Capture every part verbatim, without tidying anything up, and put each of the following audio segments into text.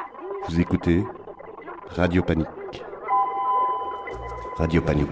Vous écoutez Radio Panique. Radio Panique.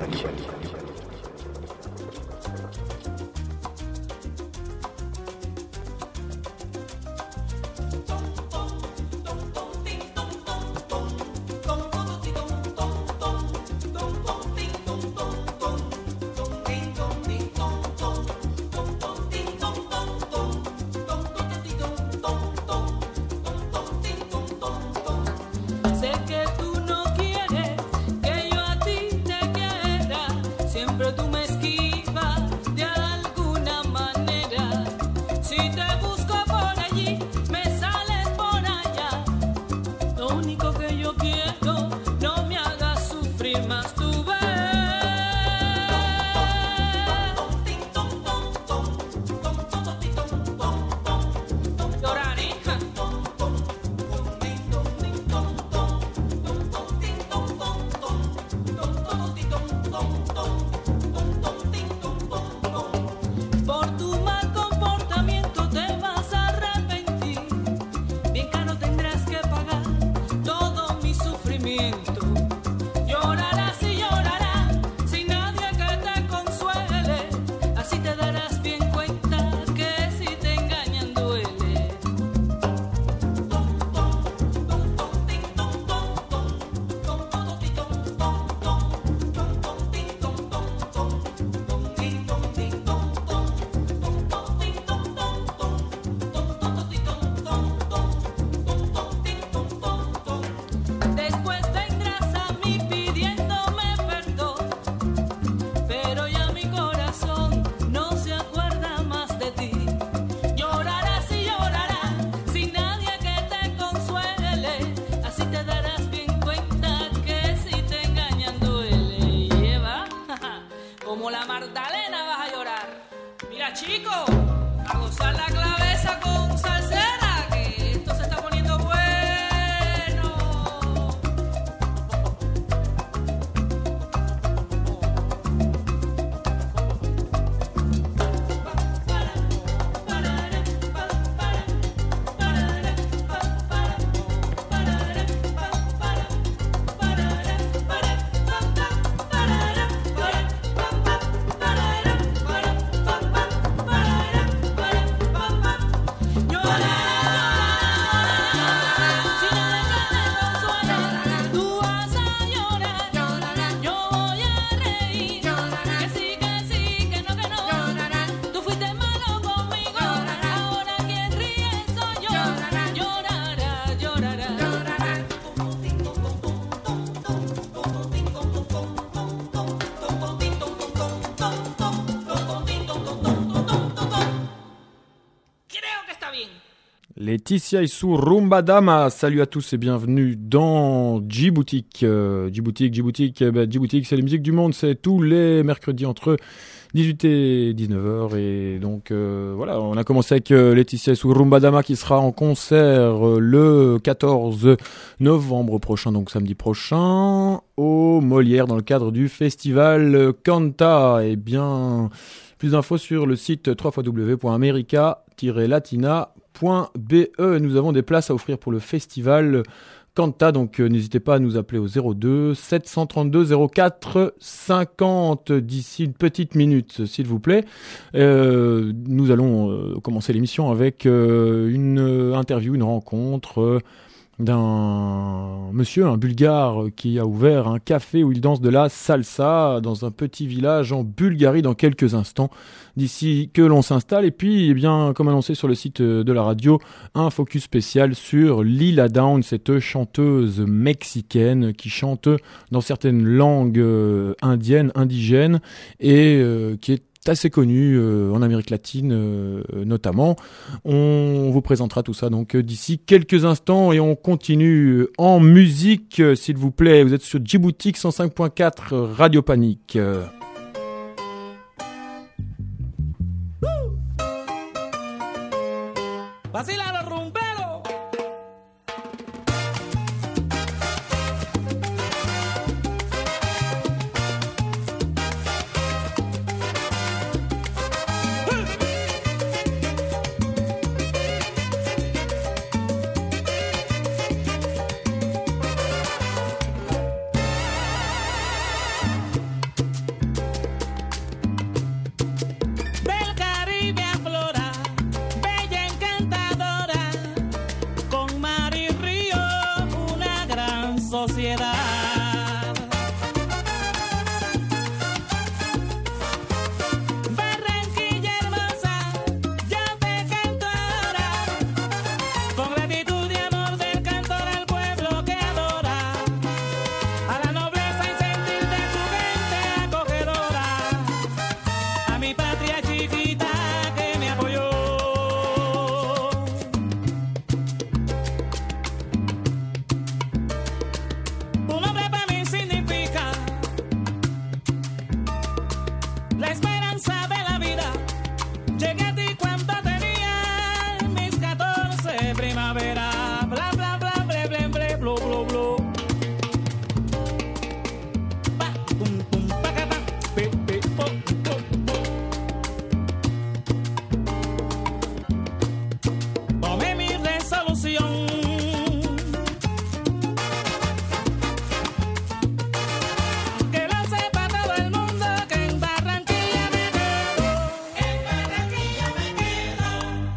Laetitia Issou Rumba Dama, salut à tous et bienvenue dans Djiboutique. Euh, Djiboutique, Djiboutique, eh ben, Djiboutique, c'est la musique du monde, c'est tous les mercredis entre dix-huit et dix-neuf heures. Et donc euh, voilà, on a commencé avec euh, Laetitia Issou Rumba Dama qui sera en concert euh, le quatorze novembre prochain, donc samedi prochain, au Molière dans le cadre du festival Canta. Et bien, plus d'infos sur le site w w w point america tiret latina point b e. Nous avons des places à offrir pour le festival Canta, donc euh, n'hésitez pas à nous appeler au zéro deux sept cent trente-deux zéro quatre cinquante d'ici une petite minute, s'il vous plaît. Euh, nous allons euh, commencer l'émission avec euh, une euh, interview, une rencontre euh, d'un monsieur, un Bulgare, qui a ouvert un café où il danse de la salsa dans un petit village en Bulgarie dans quelques instants, d'ici que l'on s'installe. Et puis, eh bien, comme annoncé sur le site de la radio, un focus spécial sur Lila Downs, cette chanteuse mexicaine qui chante dans certaines langues euh, indiennes, indigènes, et euh, qui est assez connu euh, en Amérique latine euh, notamment. On vous présentera tout ça donc euh, d'ici quelques instants et on continue en musique, euh, s'il vous plaît. Vous êtes sur Djiboutique cent cinq point quatre Radio Panique. Euh. sociedad. Barranquilla hermosa, yo te canto ahora, con gratitud y amor del cantor al pueblo que adora, a la nobleza y sentir de su gente acogedora, a mi patria chiquita que me apoyó. Tu nombre para mí significa la esperanza de la vida. Llegué a ti cuando tenía mis catorce primavera. Bla bla bla ble ble ble blu blu blu. Pa pum pum pa ca pa pi pi po po po. Tomé mi resolución. Que lo sepa todo el mundo que en Barranquilla me quedo. En Barranquilla me quedo.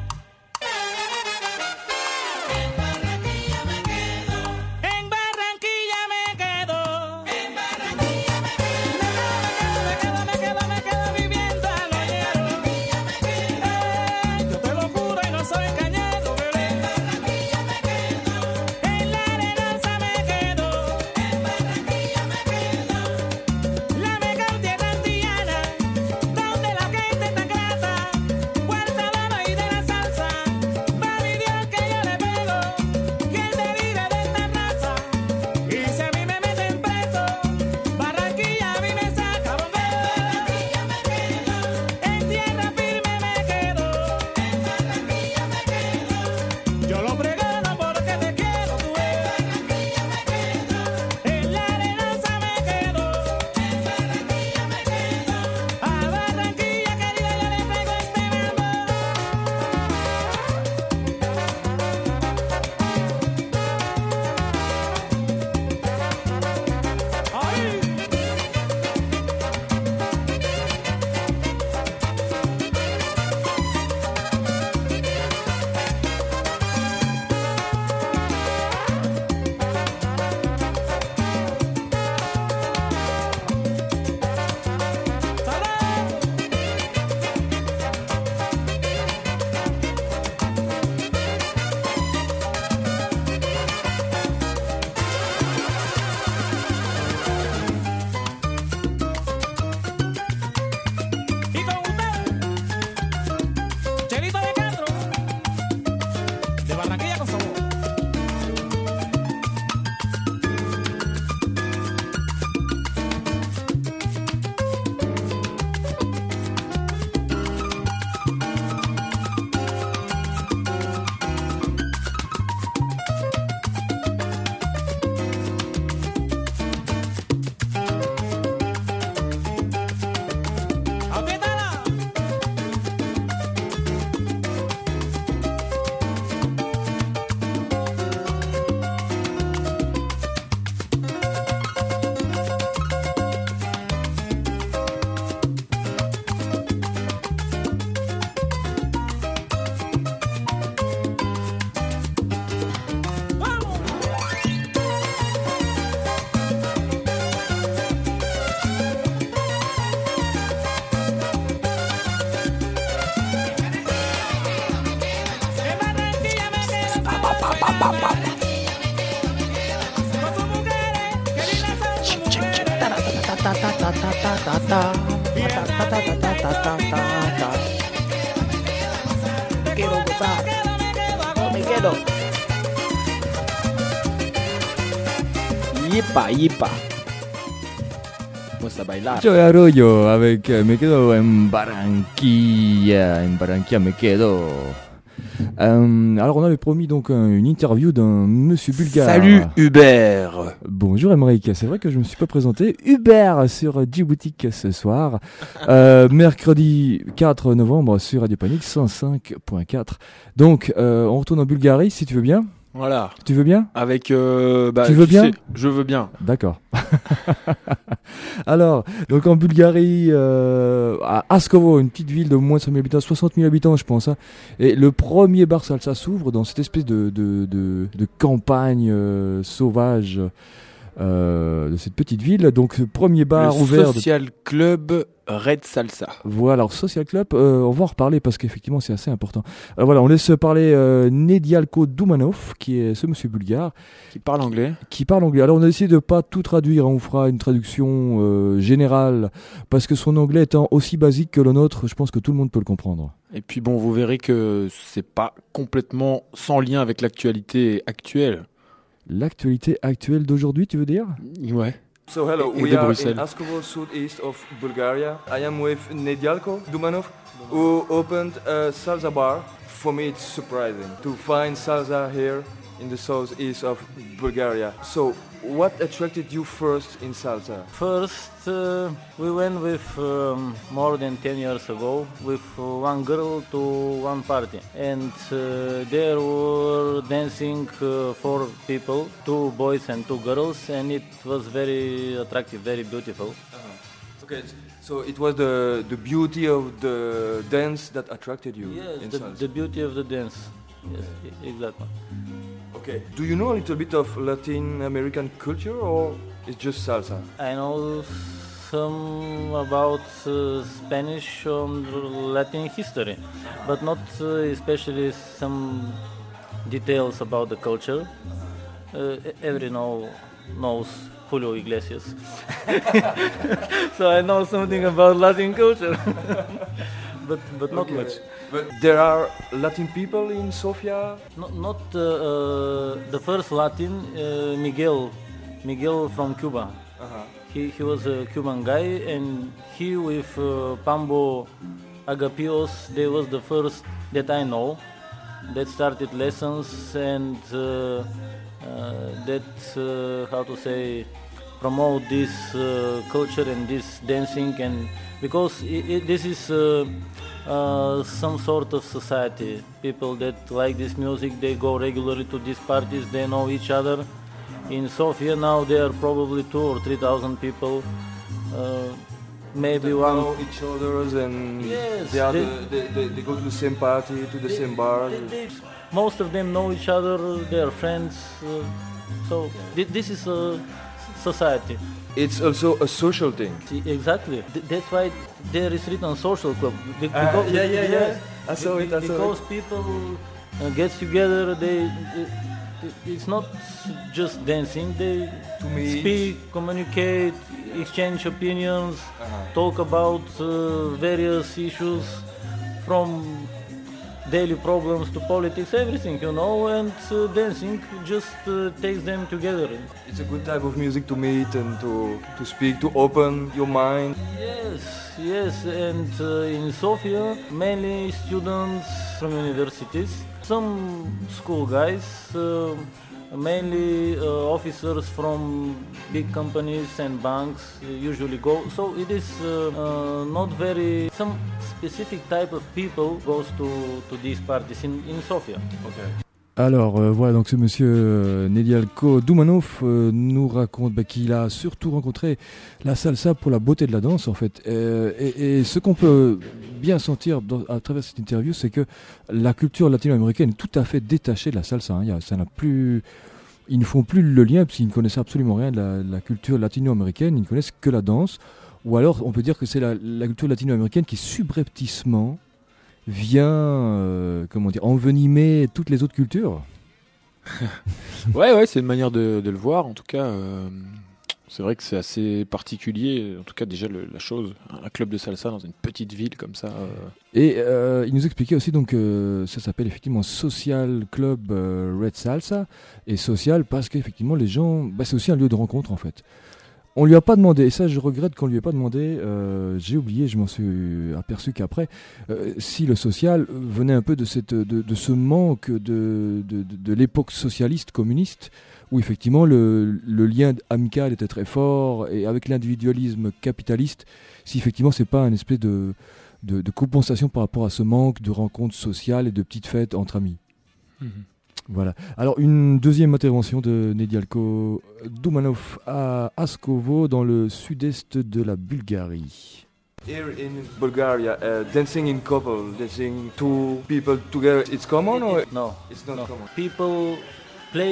En Barranquilla me quedo. En Barranquilla me quedo. En Barranquilla me quedo. Me quedo, me quedo, me quedo viviendo a lo llano. Yo te lo juro y no soy cañero, bebé. En Barranquilla me quedo. En la arenosa me quedo. En Barranquilla me quedo. La mega tierra antillana, donde la gente está grata, puerta de oro y de la salsa, va mi Dios que yo le pego, quien te vive de esta raza, y si a mí me meten preso, Barranquilla a mí me saca bombero. En Barranquilla me quedo, en tierra firme me quedo, en Barranquilla me quedo, yo lo pregono porque te quiero, tú ves. En Barranquilla me quedo, en la arenosa me quedo, en Barranquilla me quedo, a Barranquilla querida yo le pego este mambo. ¡Ay! Y con usted, Chelito de Castro, de Barranquilla con sabor. ¡Apriétala! ¡Vamos! En Barranquilla me quedo, con sus mujeres, que lindas son sus mujeres. Quiero gozar, Me quedo, me quedo, me quedo. Yipa, yipa. Vamos a bailar. Joey Arroyo avec euh, Me quedo en Barranquilla, en Barranquilla me quedo. Euh, alors on avait promis donc un- une interview d'un monsieur bulgare. Salut Hubert. Bonjour Emmerich, c'est vrai que je me suis pas présenté. Hubert sur Djiboutique ce soir, euh, mercredi quatre novembre sur Radio Panique cent cinq point quatre. Donc euh, on retourne en Bulgarie si tu veux bien. Voilà. Tu veux bien? Avec. Euh, bah, Tu veux bien? sais, Je veux bien. D'accord. Alors, donc en Bulgarie, euh, à Askovo, une petite ville de moins de cent mille habitants, soixante mille habitants je pense, hein, et le premier bar salsa s'ouvre dans cette espèce de, de, de, de campagne euh, sauvage euh, de cette petite ville. Donc, premier bar Le ouvert. de- Social Club Red Salsa. Voilà, alors Social Club, euh, on va en reparler parce qu'effectivement c'est assez important. Alors voilà, on laisse parler euh, Nedialko Doumanov, qui est ce monsieur bulgare, Qui parle anglais. qui parle anglais. Alors on a essayé de pas tout traduire, hein, on fera une traduction euh, générale, parce que son anglais étant aussi basique que le nôtre, je pense que tout le monde peut le comprendre. Et puis bon, vous verrez que c'est pas complètement sans lien avec l'actualité actuelle. L'actualité actuelle d'aujourd'hui, tu veux dire? Ouais. So hello, Et we de are Bruxelles. in Askovo, southeast of Bulgaria. I am with Nedialko Doumanov, who opened a salsa bar. For me, it's surprising to find salsa here in the southeast of Bulgaria. So, what attracted you first in salsa? First, uh, we went with um, more than ten years ago with uh, one girl to one party, and uh, there were dancing uh, four people, two boys and two girls, and it was very attractive, very beautiful. Okay, so it was the, the beauty of the dance that attracted you in Yes, the, salsa. the beauty of the dance. Yes, e- exactly. Okay, do you know a little bit of Latin American culture or it's just salsa? I know some about uh, Spanish and Latin history, but not uh, especially some details about the culture. Uh, e- every know knows Julio Iglesias, so I know something about Latin culture, but but not Okay. much. But there are Latin people in Sofia? Not, not uh, uh, the first Latin, uh, Miguel, Miguel from Cuba. Uh-huh. He, he was a Cuban guy, and he with uh, Pambo Agapios, they was the first that I know that started lessons and uh, uh, that, uh, how to say, promote this uh, culture and this dancing, and because i i this is uh, uh, some sort of society. People that like this music, they go regularly to these parties, they know each other. In Sofia now there are probably two or three thousand people. Uh, maybe They one. know each other and Yes, they, are they- the, they, they, they go to the same party, to the They- same bar. they- they- most of them know each other. They are friends. Uh, so thi- this is a society. It's also a social thing. See, exactly. Th- that's why there is written social club. Be- Ah, because- yeah, yeah, yeah. yes, I saw be- it, I saw because it. people uh, get together. They it, it's not just dancing. They To meet. speak, communicate, exchange opinions, Uh-huh. talk about uh, various issues from daily problems to politics, everything, you know, and uh, dancing just uh, takes them together. It's a good type of music to meet and to, to speak, to open your mind. Yes, yes, and uh, in Sofia, mainly students from universities, some school guys, uh, mainly uh, officers from big companies and banks uh, usually go. So it is uh, uh, not very, some specific type of people goes to, to these parties in, in Sofia. Alors euh, voilà, donc ce monsieur euh, Nedialko Doumanov euh, nous raconte bah, qu'il a surtout rencontré la salsa pour la beauté de la danse en fait. Euh, et, et ce qu'on peut bien sentir dans- à travers cette interview, c'est que la culture latino-américaine est tout à fait détachée de la salsa. Hein. Il y a- ça n'a plus, ils ne font plus le lien parce qu'ils ne connaissent absolument rien de la, de la culture latino-américaine. Ils ne connaissent que la danse. Ou alors, on peut dire que c'est la, la culture latino-américaine qui subrepticement vient, euh, comment dire, envenimer toutes les autres cultures. Ouais, ouais, c'est une manière de, de le voir. En tout cas, euh, c'est vrai que c'est assez particulier. En tout cas, déjà, le- la chose, un club de salsa dans une petite ville comme ça. euh, Et euh, il nous expliquait aussi donc euh, ça s'appelle effectivement Social Club euh, Red Salsa, et social parce qu'effectivement les gens, bah, c'est aussi un lieu de rencontre en fait. On lui a pas demandé, et ça je regrette qu'on lui ait pas demandé, euh, j'ai oublié, je m'en suis aperçu qu'après, euh, si le social venait un peu de, cette, de, de ce manque de, de, de, de l'époque socialiste, communiste, où effectivement le, le lien amical était très fort, et avec l'individualisme capitaliste, si effectivement c'est pas un espèce de, de, de compensation par rapport à ce manque de rencontres sociales et de petites fêtes entre amis. Voilà. Alors, une deuxième intervention de Nedialko Doumanov à Askovo, dans le sud-est de la Bulgarie. Here in Bulgaria, uh, dancing in couple, dancing two people together, it's common or No, it's not no. common? People play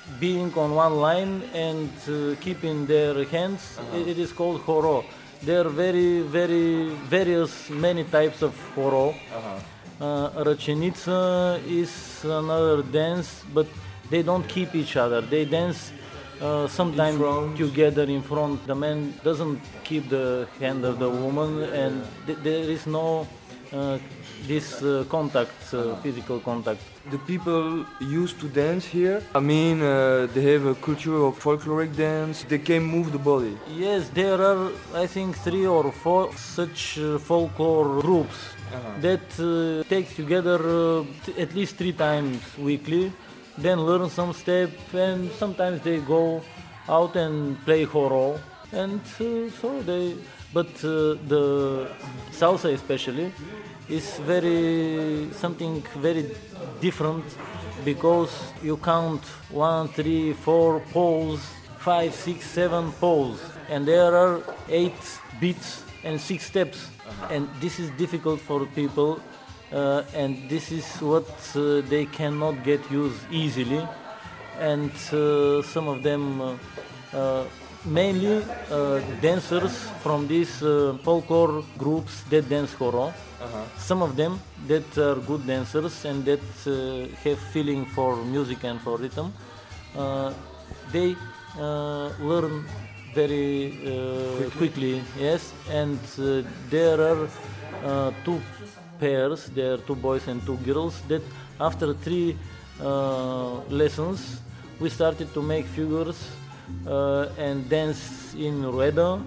being on one line and uh, keeping their hands. It, it is called horo. There are very, very various, many types of horo. Uh, Rachenica is another dance, but they don't keep each other. They dance uh, sometimes together in front. The man doesn't keep the hand of the woman, and th- there is no uh, this uh, contact, uh, physical contact. The people used to dance here. I mean, uh, they have a culture of folkloric dance. They can move the body. Yes, there are, I think, three or four such uh, folklore groups that uh, takes together uh, t- at least three times weekly, then learn some step, and sometimes they go out and play horo, and uh, so they. But uh, the salsa especially is very something very different because you count one, three, four poles, five, six, seven poles, and there are eight beats and six steps. And this is difficult for people, uh, and this is what uh, they cannot get used easily. And uh, some of them, uh, uh, mainly uh, dancers from these uh, folklore groups that dance horo. Uh-huh. Some of them that are good dancers and that uh, have feeling for music and for rhythm, uh, they uh, learn very uh, quickly, yes, and uh, there are uh, two pairs, there are two boys and two girls that after three uh, lessons we started to make figures uh, and dance in rueda,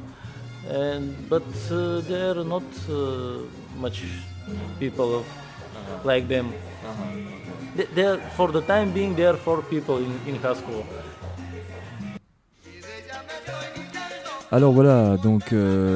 and but uh, there are not uh, much people uh-huh. like them. Uh-huh. They, they are, for the time being, there are four people in, in Hasko. Alors voilà, donc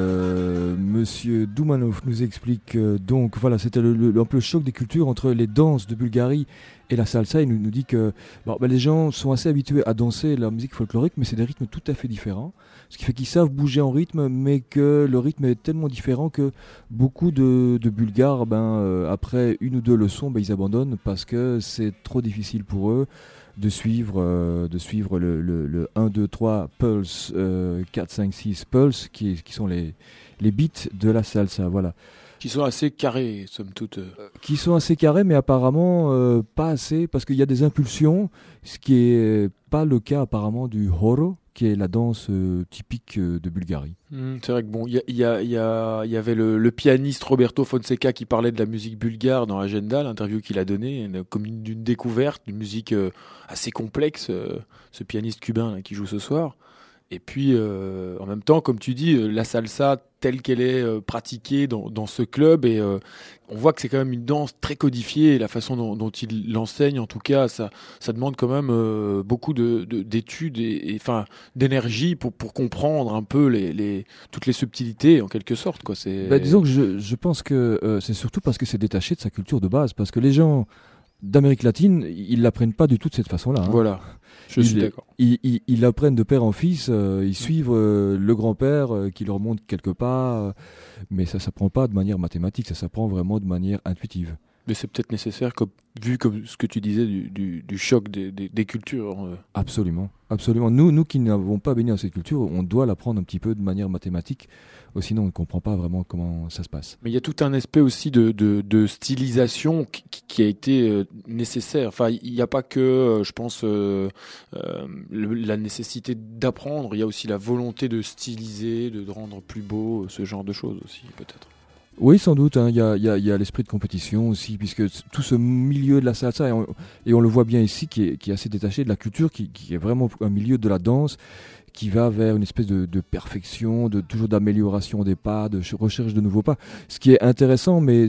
euh, Monsieur Doumanov nous explique euh, donc voilà, c'était le, le, un peu le choc des cultures entre les danses de Bulgarie et la salsa. Il nous, nous dit que bon, bah, les gens sont assez habitués à danser la musique folklorique, mais c'est des rythmes tout à fait différents. Ce qui fait qu'ils savent bouger en rythme, mais que le rythme est tellement différent que beaucoup de, de Bulgares, ben, euh, après une ou deux leçons, ben, ils abandonnent parce que c'est trop difficile pour eux de suivre, euh, de suivre le, le, le un, deux, trois pulse, euh, quatre, cinq, six pulse, qui, qui sont les, les beats de la salsa, voilà. Qui sont assez carrés, somme toute. Euh, qui sont assez carrés, mais apparemment euh, pas assez, parce qu'il y a des impulsions, ce qui est pas le cas apparemment du horo, qui est la danse euh, typique euh, de Bulgarie. Mmh, c'est vrai que bon, il y, y, y, y avait le, le pianiste Roberto Fonseca qui parlait de la musique bulgare dans Agenda, l'interview qu'il a donnée, une, comme une, une découverte, une musique euh, assez complexe, euh, ce pianiste cubain là, qui joue ce soir. Et puis, euh, en même temps, comme tu dis, la salsa telle qu'elle est euh, pratiquée dans, dans ce club, et euh, on voit que c'est quand même une danse très codifiée, et la façon dont, dont il l'enseigne, en tout cas, ça, ça demande quand même euh, beaucoup de, de, d'études et, et enfin, d'énergie pour, pour comprendre un peu les, les, toutes les subtilités, en quelque sorte, quoi. C'est... Bah, disons que je, je pense que euh, c'est surtout parce que c'est détaché de sa culture de base, parce que les gens d'Amérique latine, ils l'apprennent pas du tout de cette façon-là. Hein. Voilà. Je ils, suis d'accord. Ils, ils, ils l'apprennent de père en fils, euh, ils suivent euh, le grand-père euh, qui leur montre quelques pas, euh, mais ça ne s'apprend pas de manière mathématique, ça s'apprend vraiment de manière intuitive. Mais c'est peut-être nécessaire, comme, vu comme ce que tu disais du, du, du choc des, des, des cultures. Euh. Absolument, absolument. Nous, nous qui n'avons pas baigné dans cette culture, on doit l'apprendre un petit peu de manière mathématique, sinon on ne comprend pas vraiment comment ça se passe. Mais il y a tout un aspect aussi de, de, de stylisation qui, qui a été euh, nécessaire. Enfin, il n'y a pas que, euh, je pense, euh, euh, le, la nécessité d'apprendre, il y a aussi la volonté de styliser, de rendre plus beau, ce genre de choses aussi, peut-être. Oui, sans doute, il hein, y, a, y, a, y a l'esprit de compétition aussi, puisque tout ce milieu de la salsa, et on, et on le voit bien ici, qui est, qui est assez détaché de la culture, qui, qui est vraiment un milieu de la danse, qui va vers une espèce de, de perfection, de toujours d'amélioration des pas, de recherche de nouveaux pas. Ce qui est intéressant, mais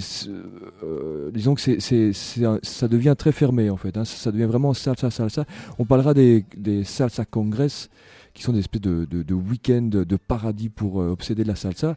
euh, disons que c'est, c'est, c'est un, ça devient très fermé en fait. Hein, ça, ça devient vraiment salsa, salsa. On parlera des, des salsa congress, qui sont des espèces de, de, de week-ends de paradis pour euh, obséder de la salsa.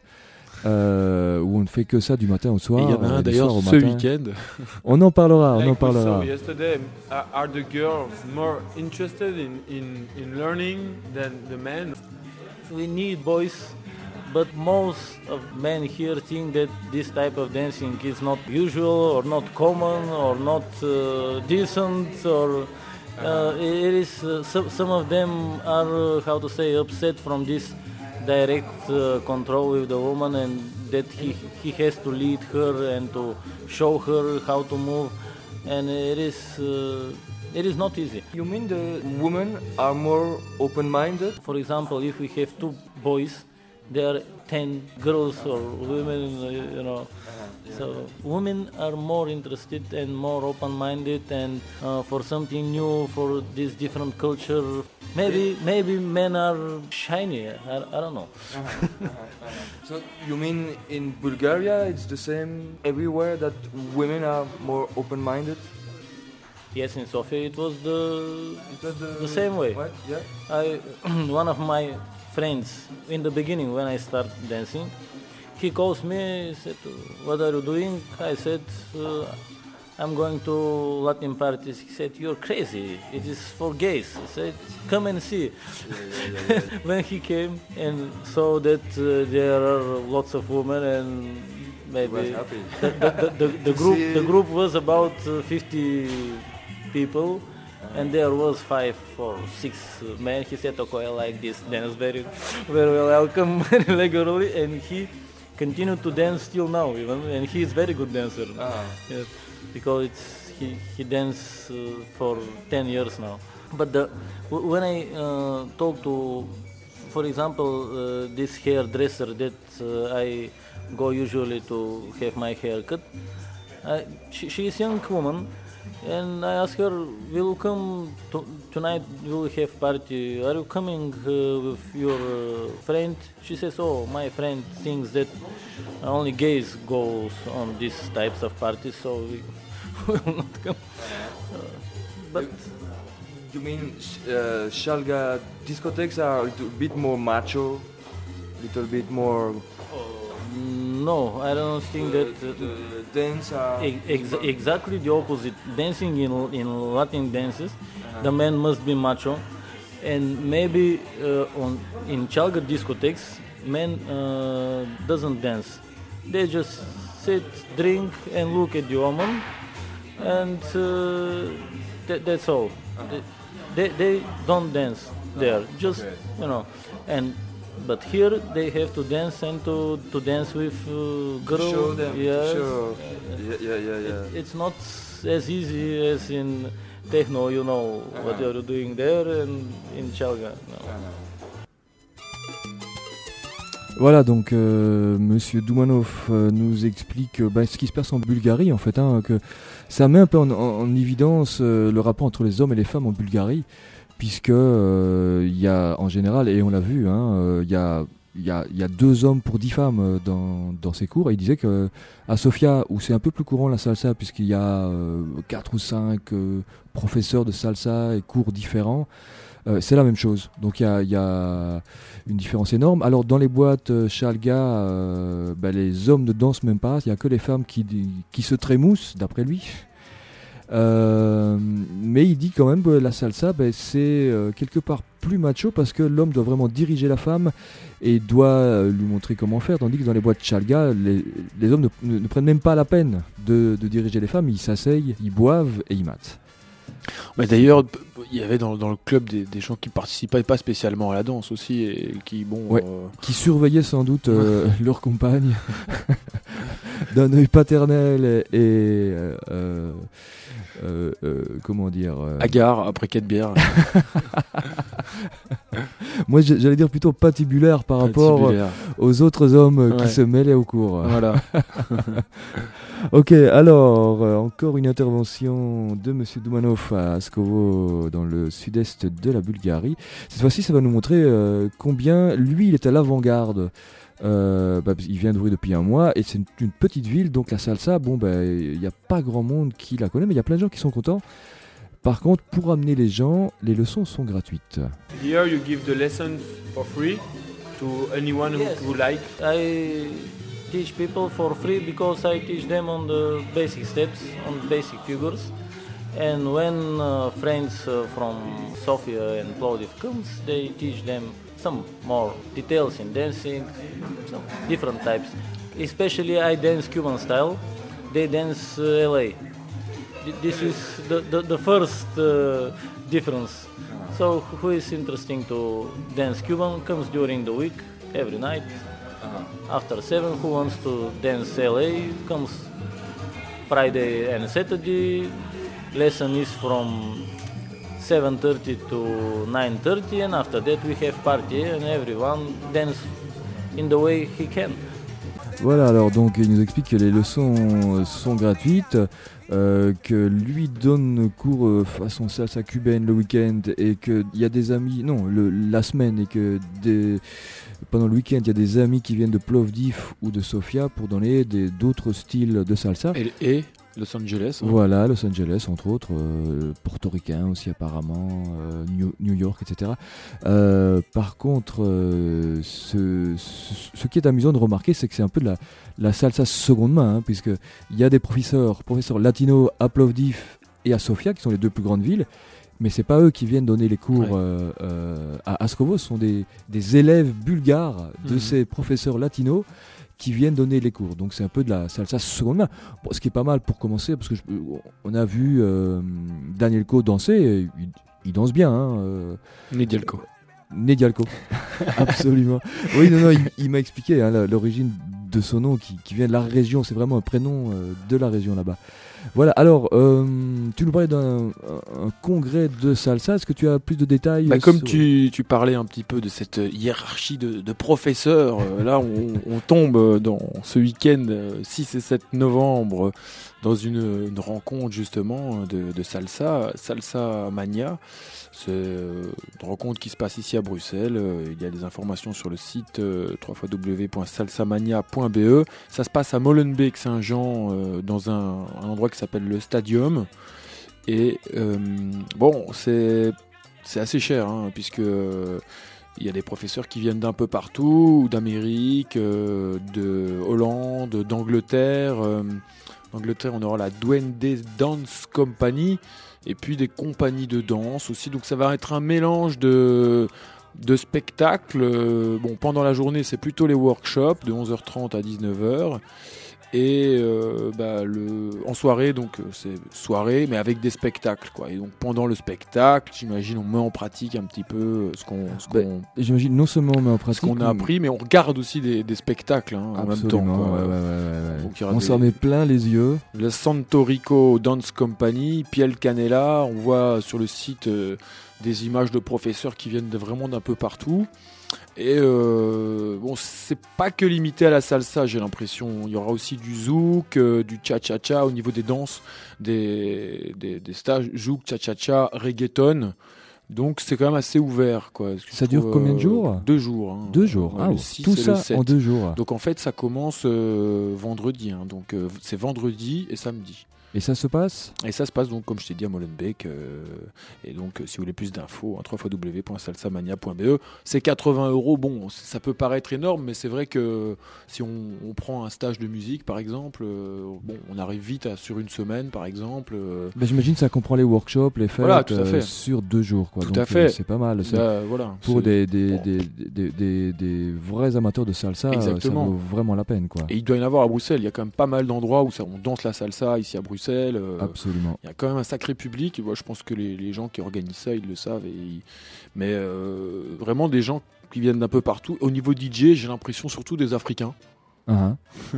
Euh, où on ne fait que ça du matin au soir. Il y en a un d'ailleurs ce week-end. On en parlera, on like en parlera. We saw yesterday, are the girls more interested in, in, in learning than the men? We need boys, but most of men here think that this type of dancing is not usual or not common or not uh, decent, or Uh, it is uh, so, some of them are uh, how to say upset from this direct uh, control with the woman, and that he he has to lead her and to show her how to move, and it is uh, it is not easy. You mean the women are more open-minded? For example, if we have two boys, there are ten girls or women, uh, you know. So women are more interested and more open-minded, and uh, for something new, for this different culture. Maybe maybe men are shiny. I, I don't know. So you mean in Bulgaria it's the same everywhere, that women are more open-minded? Yes, in Sofia it was the It was the, the same way. What? Yeah. I one of my friends in the beginning when I started dancing, he calls me, he said, "What are you doing?" I said, uh, "I'm going to Latin parties." He said, "You're crazy. It is for gays." I said, "Come and see." Yeah, yeah, yeah, yeah. When he came and saw that uh, there are lots of women, and maybe was happy. the, the, the, the, the group See- the group was about uh, fifty people. And there was five or six uh, men. He said, "Okay, I like this dance very, very well. I'll come regularly." And he continued to dance till now, even. And he is very good dancer. Ah. Yes, because it's, he he danced uh, for ten years now. But the, w- when I uh, talk to, for example, uh, this hairdresser that uh, I go usually to have my hair cut, I, she, she is a young woman. And I asked her, "Will you come to, tonight? Will we have party? Are you coming uh, with your uh, friend?" She says, "Oh, my friend thinks that only gays go on these types of parties, so we will not come." Uh, but You mean uh, Shalga discotheques are a little bit more macho, little bit more. no, I don't think that. Uh, the dance are. Ex- ex- exactly the opposite. Dancing in in Latin dances, the man must be macho, and maybe uh, on in Chalga discotheques, men uh, doesn't dance. They just sit, drink, and look at the woman, and uh, th- that's all. They, they don't dance there. Just you know, and. But here they have to dance and to, to dance with uh, girls. Show them. Yes. Show. Yeah, yeah, yeah, yeah. It, it's not as easy as in techno, you know what you're doing there, and in Chalga. No. Voilà, donc euh, Monsieur Doumanov euh, nous explique euh, bah, ce qui se passe en Bulgarie en fait, hein, que ça met un peu en, en, en évidence euh, le rapport entre les hommes et les femmes en Bulgarie, puisque il euh, y a en général, et on l'a vu, il hein, euh, y, a, y, a, y a deux hommes pour dix femmes euh, dans, dans ces cours, et il disait que à Sofia, où c'est un peu plus courant la salsa, puisqu'il y a euh, quatre ou cinq euh, professeurs de salsa et cours différents, Euh, c'est la même chose, donc il y a, y a une différence énorme. Alors dans les boîtes euh, Shalga, euh, bah, les hommes ne dansent même pas, il n'y a que les femmes qui, qui se trémoussent, d'après lui. Euh, mais il dit quand même que la salsa, bah, c'est euh, quelque part plus macho, parce que l'homme doit vraiment diriger la femme et doit euh, lui montrer comment faire, tandis que dans les boîtes Shalga, les, les hommes ne, ne, ne prennent même pas la peine de, de diriger les femmes, ils s'asseyent, ils boivent et ils matent. Mais d'ailleurs, il y avait dans, dans le club des, des gens qui participaient pas spécialement à la danse aussi, et qui, bon... Ouais, euh... qui surveillaient sans doute euh, leur compagne d'un œil paternel et... et euh, euh, euh, euh, comment dire euh... Hagard, après quatre bières. Moi, j'allais dire plutôt patibulaire par patibulaire. rapport aux autres hommes ouais. qui se mêlaient au cours. Voilà. Ok, alors, euh, encore une intervention de Monsieur Doumanov à Askovo, dans le sud-est de la Bulgarie. Cette fois-ci, ça va nous montrer euh, combien lui, il est à l'avant-garde. Euh, bah, il vient d'ouvrir depuis un mois, et c'est une, une petite ville, donc la salsa, bon, bah, il n'y a pas grand monde qui la connaît, mais il y a plein de gens qui sont contents. Par contre, pour amener les gens, les leçons sont gratuites. Here you give the lessons for free to anyone who, Yes. who like. I teach people for free because I teach them on the basic steps, on basic figures. And when uh, friends uh, from Sofia and Plovdiv comes, they teach them some more details in dancing, some different types. Especially I dance Cuban style, they dance uh, L A. Th- This is the, the, the first uh, difference. So who is interesting to dance Cuban comes during the week, every night. After seven, who wants to dance L A comes Friday and Saturday. Lesson is from seven thirty to nine thirty, and after that we have party and everyone dance in the way he can. Voilà, alors donc il nous explique que les leçons sont gratuites, euh, que lui donne cours euh, façon salsa cubaine le week-end et qu'il y a des amis, non, le, la semaine, et que des, pendant le week-end il y a des amis qui viennent de Plovdiv ou de Sofia pour donner des, d'autres styles de salsa. Et, et Los Angeles. Hein. Voilà, Los Angeles entre autres, euh, portoricain aussi apparemment, euh, New, New York, et cetera. Euh, par contre, euh, ce, ce, ce qui est amusant de remarquer, c'est que c'est un peu de la, la salsa seconde main, hein, puisqu'il y a des professeurs, professeurs latinos à Plovdiv et à Sofia, qui sont les deux plus grandes villes, mais c'est pas eux qui viennent donner les cours ouais. euh, euh, à Askovo, ce sont des, des élèves bulgares de mmh. ces professeurs latinos qui viennent donner les cours. Donc c'est un peu de la salsa seconde main. Bon, ce qui est pas mal pour commencer, parce que je, on a vu euh, Danielko danser, il, il danse bien. Hein, euh, Nedialko. Nedialko, absolument. Oui, non, non, il, il m'a expliqué hein, la, l'origine de son nom qui, qui vient de la région, c'est vraiment un prénom euh, de la région là-bas. Voilà, alors, euh, tu nous parlais d'un un, un congrès de salsa, est-ce que tu as plus de détails bah, Comme sur... tu, tu parlais un petit peu de cette hiérarchie de, de professeurs, euh, là on, on tombe dans ce week-end six et sept novembre dans une, une rencontre justement de, de salsa, Salsa Mania. C'est une rencontre qui se passe ici à Bruxelles. Il y a des informations sur le site euh, w w w point salsamania point b e. Ça se passe à Molenbeek Saint-Jean, euh, dans un, un endroit qui s'appelle le Stadium. Et euh, bon, c'est, c'est assez cher, hein, puisque euh, il y a des professeurs qui viennent d'un peu partout, d'Amérique, euh, de Hollande, d'Angleterre. Euh, d'Angleterre, on aura la Duende Dance Company. Et puis des compagnies de danse aussi, donc ça va être un mélange de, de spectacles. Bon, pendant la journée, c'est plutôt les workshops de onze heures trente à dix-neuf heures. Et euh, bah, le, en soirée, donc c'est soirée, mais avec des spectacles, quoi. Et donc pendant le spectacle, j'imagine, on met en pratique un petit peu ce qu'on, ce bah, qu'on, j'imagine non seulement on met en pratique, ce qu'on a appris, mais on regarde aussi des, des spectacles hein, en même temps. Quoi. Ouais, ouais, ouais, ouais. Donc, on des, s'en met plein les yeux. Le Santo Rico Dance Company, Piel Canela, on voit sur le site euh, des images de professeurs qui viennent de, vraiment d'un peu partout. Et euh, bon, c'est pas que limité à la salsa, j'ai l'impression. Il y aura aussi du zouk, euh, du cha-cha-cha au niveau des danses, des, des, des stages zouk, cha-cha-cha, reggaeton. Donc c'est quand même assez ouvert, quoi. Ça dure trouve, combien de jours euh, Deux jours. Hein. Deux jours. Ouais, ah, tout ça en deux jours. Donc en fait, ça commence euh, vendredi. Hein. Donc euh, c'est vendredi et samedi. Et ça se passe Et ça se passe donc, comme je t'ai dit, à Molenbeek. Euh, et donc, euh, si vous voulez plus d'infos, hein, w w w point salsamania point b e. C'est quatre-vingts euros. Bon, ça peut paraître énorme, mais c'est vrai que si on, on prend un stage de musique, par exemple, euh, bon, on arrive vite à, sur une semaine, par exemple. Euh... Ben, j'imagine que ça comprend les workshops, les fêtes, voilà, tout à fait. Euh, sur deux jours. Quoi. Tout donc, à fait. Euh, c'est pas mal. C'est bah, voilà, pour c'est... Des, des, bon. des, des, des, des vrais amateurs de salsa, exactement. Ça vaut vraiment la peine. Quoi. Et il doit y en avoir à Bruxelles. Il y a quand même pas mal d'endroits où ça, on danse la salsa ici à Bruxelles. Euh, Absolument. Il y a quand même un sacré public. Moi, je pense que les, les gens qui organisent ça, ils le savent. Et ils... Mais euh, vraiment des gens qui viennent d'un peu partout. Au niveau D J, j'ai l'impression surtout des Africains. Uh-huh.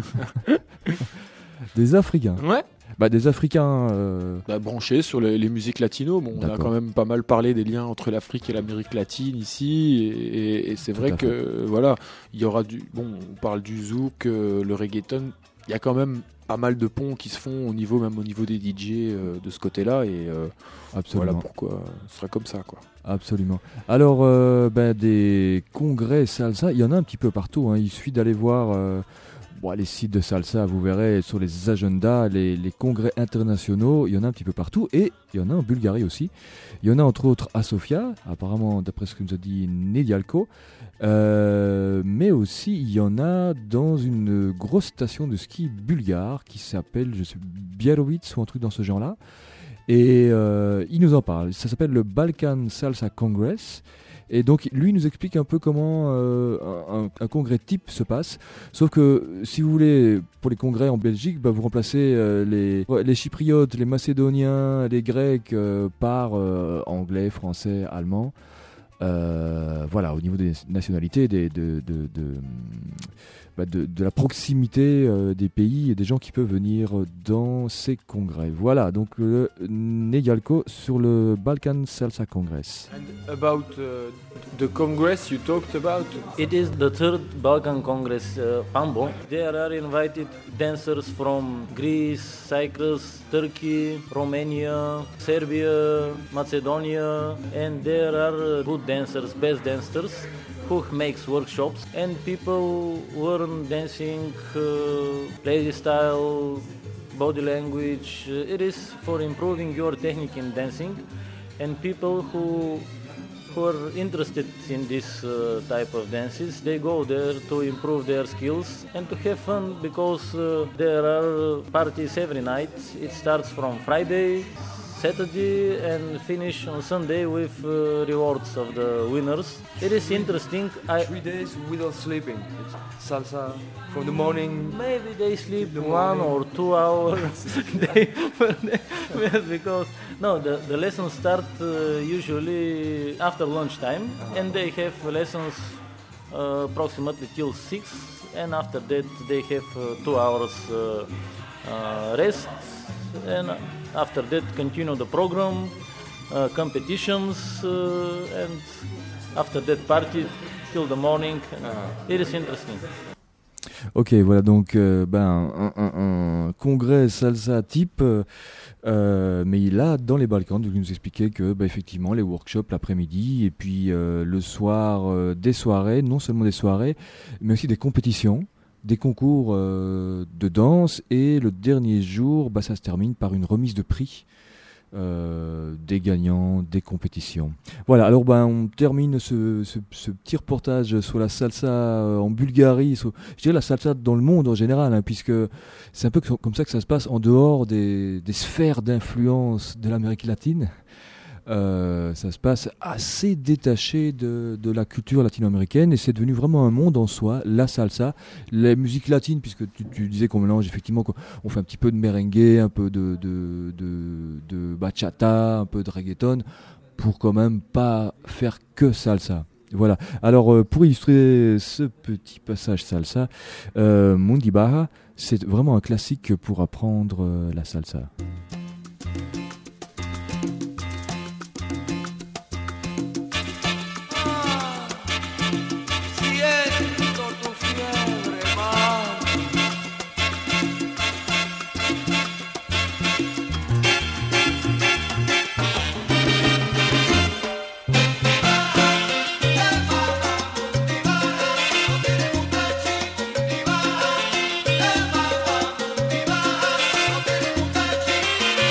Des Africains. Ouais. Bah, des Africains euh... bah, branchés sur les, les musiques latino. Bon, on D'accord. a quand même pas mal parlé des liens entre l'Afrique et l'Amérique latine ici, et, et, et c'est Tout vrai à que fait. voilà, il y aura du. Bon, on parle du zouk, euh, le reggaeton. Il y a quand même pas mal de ponts qui se font au niveau, même au niveau des D J euh, de ce côté-là, et euh, voilà pourquoi ce sera comme ça, quoi. Absolument. Alors, euh, ben, des congrès salsa, il y en a un petit peu partout. Hein. Il suffit d'aller voir. Euh, Bon, les sites de salsa, vous verrez sur les agendas, les, les congrès internationaux, il y en a un petit peu partout, et il y en a en Bulgarie aussi. Il y en a entre autres à Sofia, apparemment d'après ce que nous a dit Nedialko, euh, mais aussi il y en a dans une grosse station de ski bulgare qui s'appelle, je sais, Biarritz ou un truc dans ce genre-là, et euh, il nous en parle. Ça s'appelle le Balkan Salsa Congress. Et donc lui nous explique un peu comment euh, un, un congrès type se passe. Sauf que si vous voulez, pour les congrès en Belgique, bah, vous remplacez euh, les, les Chypriotes, les Macédoniens, les Grecs euh, par euh, anglais, français, allemand. Euh, voilà, au niveau des nationalités, des, de, de, de, bah de, de la proximité euh, des pays et des gens qui peuvent venir dans ces congrès. Voilà, donc le Nedialko sur le Balkan Salsa Congress. And about uh, the congress you talked about, It is the third Balkan Congress, uh, Pambo. There are invited dancers from Greece, Cyprus, Turkey, Romania, Serbia, Macedonia, and there are uh, good dancers, best dancers, who makes workshops, and people learn dancing, uh, play style, body language. Uh, it is for improving your technique in dancing, and people who who are interested in this uh, type of dances, they go there to improve their skills and to have fun, because uh, there are parties every night. It starts from Friday, Saturday, and finish on Sunday with uh, rewards of the winners. It is interesting. I Three days without sleeping. It's salsa from the morning. Maybe they sleep The one morning. or two hours day per day. Yes, because no, the, the lessons start uh, usually after lunchtime, and they have lessons uh, approximately till six, and after that they have uh, two hours uh, uh, rest, and after that continue the program, uh, competitions, uh, and after that party till the morning. It is interesting. Ok, voilà donc euh, ben, un, un, un congrès salsa type, euh, mais il a dans les Balkans, donc il nous expliquait que ben, effectivement les workshops l'après-midi et puis euh, le soir euh, des soirées, non seulement des soirées, mais aussi des compétitions, des concours euh, de danse, et le dernier jour, ben, ça se termine par une remise de prix. Euh, des gagnants, des compétitions. Voilà, alors ben, on termine ce, ce, ce petit reportage sur la salsa euh, en Bulgarie, sur, je dirais la salsa dans le monde en général, hein, puisque c'est un peu comme ça que ça se passe en dehors des, des sphères d'influence de l'Amérique latine. Euh, ça se passe assez détaché de, de la culture latino-américaine, et c'est devenu vraiment un monde en soi, la salsa, les musiques latines, puisque tu, tu disais qu'on mélange effectivement, on fait un petit peu de merengue, un peu de, de, de, de bachata, un peu de reggaeton, pour quand même pas faire que salsa. Voilà, alors euh, pour illustrer ce petit passage salsa, euh, Mundi Baja, c'est vraiment un classique pour apprendre euh, la salsa. Siento tu fiebre, mar. Thank you.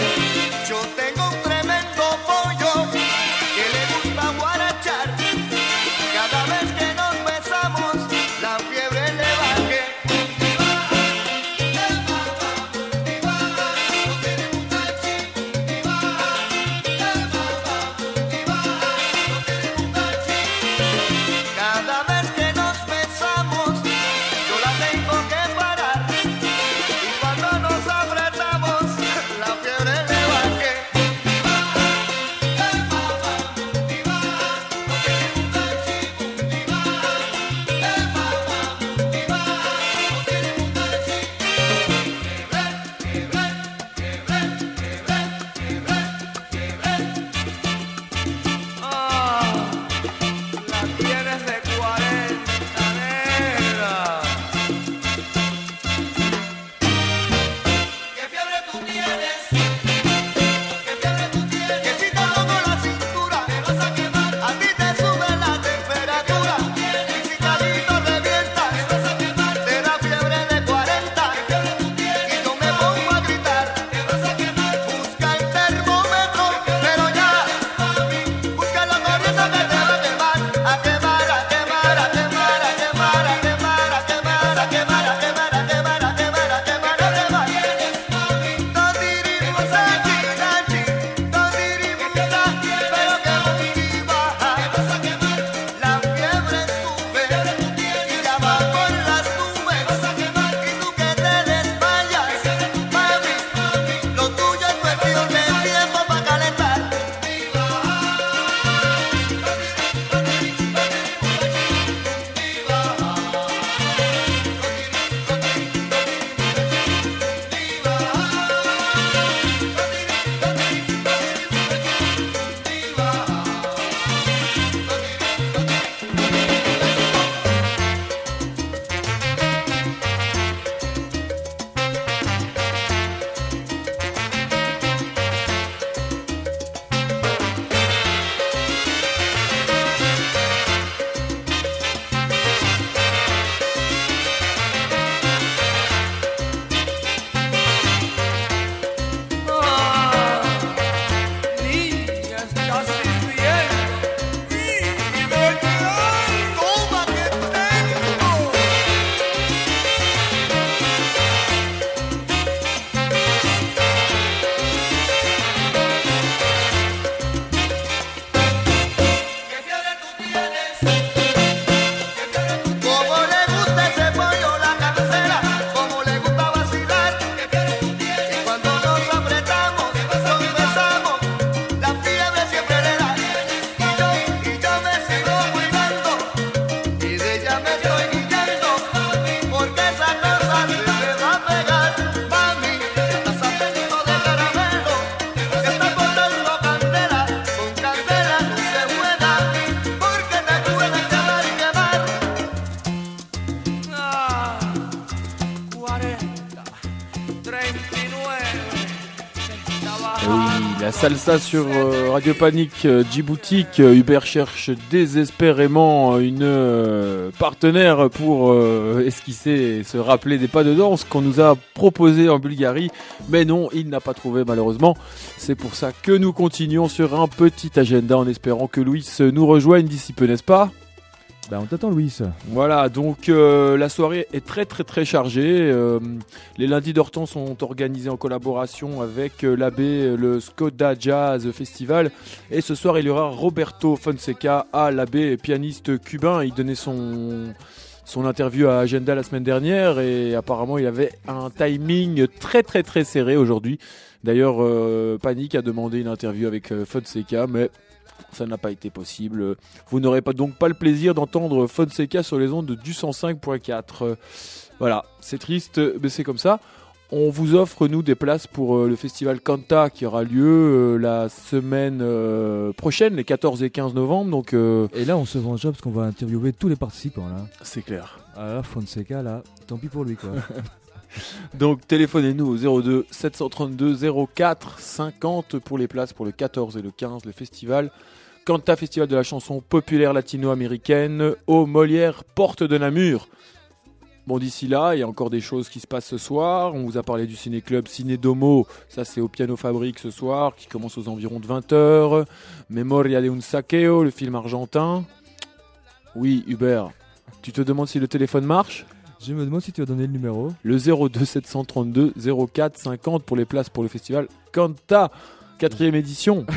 La salsa sur euh, Radio Panique, euh, Djiboutique. Euh, Hubert cherche désespérément une euh, partenaire pour euh, esquisser et se rappeler des pas de danse qu'on nous a proposé en Bulgarie. Mais non, il n'a pas trouvé malheureusement. C'est pour ça que nous continuons sur un petit agenda en espérant que Louis nous rejoigne d'ici peu, n'est-ce pas ? Bah, on t'attend, Louis. Voilà, donc euh, la soirée est très très très chargée. Euh, les lundis d'Hortense sont organisés en collaboration avec euh, l'A B, le Skoda Jazz Festival. Et ce soir, il y aura Roberto Fonseca à l'A B, pianiste cubain. Il donnait son, son interview à Agenda la semaine dernière et apparemment, il avait un timing très très très serré aujourd'hui. D'ailleurs, euh, Panic a demandé une interview avec euh, Fonseca, mais ça n'a pas été possible. Vous n'aurez pas, donc pas le plaisir d'entendre Fonseca sur les ondes du cent cinq point quatre. Voilà, c'est triste, mais c'est comme ça. On vous offre, nous, des places pour euh, le festival Canta qui aura lieu euh, la semaine euh, prochaine, les quatorze et quinze novembre. Donc, euh, Et là, on se venge parce qu'on va interviewer tous les participants. Là. c'est clair. Ah là, Fonseca, là, tant pis pour lui, quoi. Donc téléphonez-nous au zéro deux sept cent trente-deux zéro quatre cinquante pour les places pour le quatorze et le quinze, le festival Canta, festival de la chanson populaire latino-américaine au Molière Porte de Namur. Bon, d'ici là, il y a encore des choses qui se passent ce soir. On vous a parlé du ciné-club Ciné Domo, ça c'est au Piano Fabrique ce soir, qui commence aux environs de vingt heures. Memoria de un saqueo, le film argentin. Oui, Hubert, tu te demandes si le téléphone marche ? Je me demande si tu as donné le numéro. Le zéro deux sept cent trente-deux zéro quatre cinquante pour les places pour le festival Canta, quatrième édition.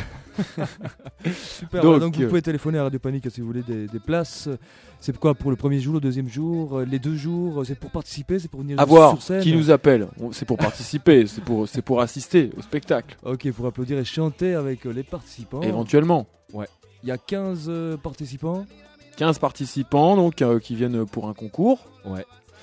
Super, donc, donc, donc vous euh, pouvez téléphoner à Radio Panique si vous voulez des, des places. C'est quoi pour le premier jour, le deuxième jour, les deux jours? C'est pour participer, c'est pour venir À voir sur scène? qui nous appelle. On- C'est pour participer, c'est pour, c'est pour assister au spectacle, Ok, pour applaudir et chanter avec euh, les participants. éventuellement. Il y a quinze euh, participants. quinze participants donc euh, qui viennent pour un concours. Ouais.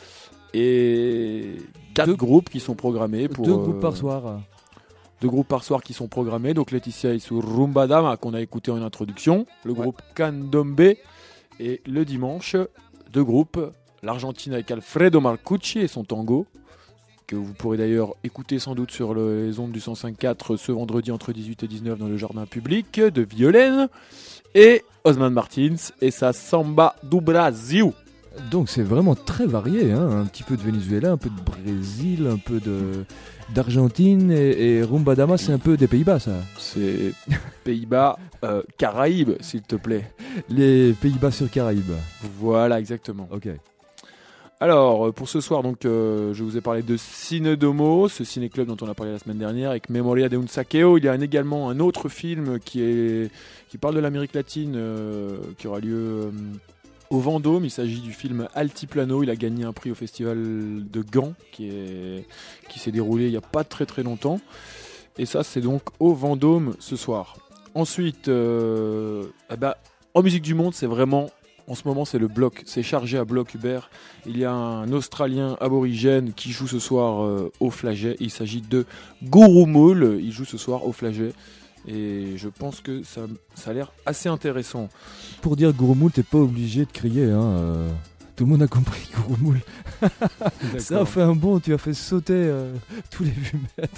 Et quatre Deux- groupes qui sont programmés pour. Deux groupes euh, par soir. Deux groupes par soir qui sont programmés. Donc Laetitia est sur Rumba Dama qu'on a écouté en introduction. Le Ouais. groupe Candombe. Et le dimanche, deux groupes. L'Argentine avec Alfredo Marcucci et son tango. Que vous pourrez d'ailleurs écouter sans doute sur les ondes du cent cinq point quatre ce vendredi entre dix-huit et dix-neuf dans le jardin public de Violaine. Et Osman Martins et sa Samba do Brasil. Donc c'est vraiment très varié, hein. Un petit peu de Venezuela, un peu de Brésil, un peu de d'Argentine et, et Rumba Dama, c'est un peu des Pays-Bas, ça. C'est Pays-Bas, euh, Caraïbes, s'il te plaît. Les Pays-Bas sur Caraïbes. Voilà, exactement. Ok. Alors, euh, pour ce soir, donc, euh, je vous ai parlé de Cinedomo, ce ciné-club dont on a parlé la semaine dernière, avec Memoria de un saqueo. Il y a un- également un autre film qui, est, qui parle de l'Amérique latine, euh, qui aura lieu euh, au Vendôme. Il s'agit du film Altiplano. Il a gagné un prix au festival de Gand, qui, est, qui s'est déroulé il n'y a pas très très longtemps. Et ça, c'est donc au Vendôme ce soir. Ensuite, euh, eh ben, en musique du monde, c'est vraiment... En ce moment, c'est le bloc, c'est chargé à bloc Hubert. Il y a un Australien aborigène qui joue ce soir euh, au Flaget. Il s'agit de Gurumul. Il joue ce soir au Flaget. Et je pense que ça, ça a l'air assez intéressant. Pour dire Gouroumoul, t'es pas obligé de crier, hein. euh, Tout le monde a compris Gouroumoul. Ça a fait un bond, tu as fait sauter euh, tous les vumètres.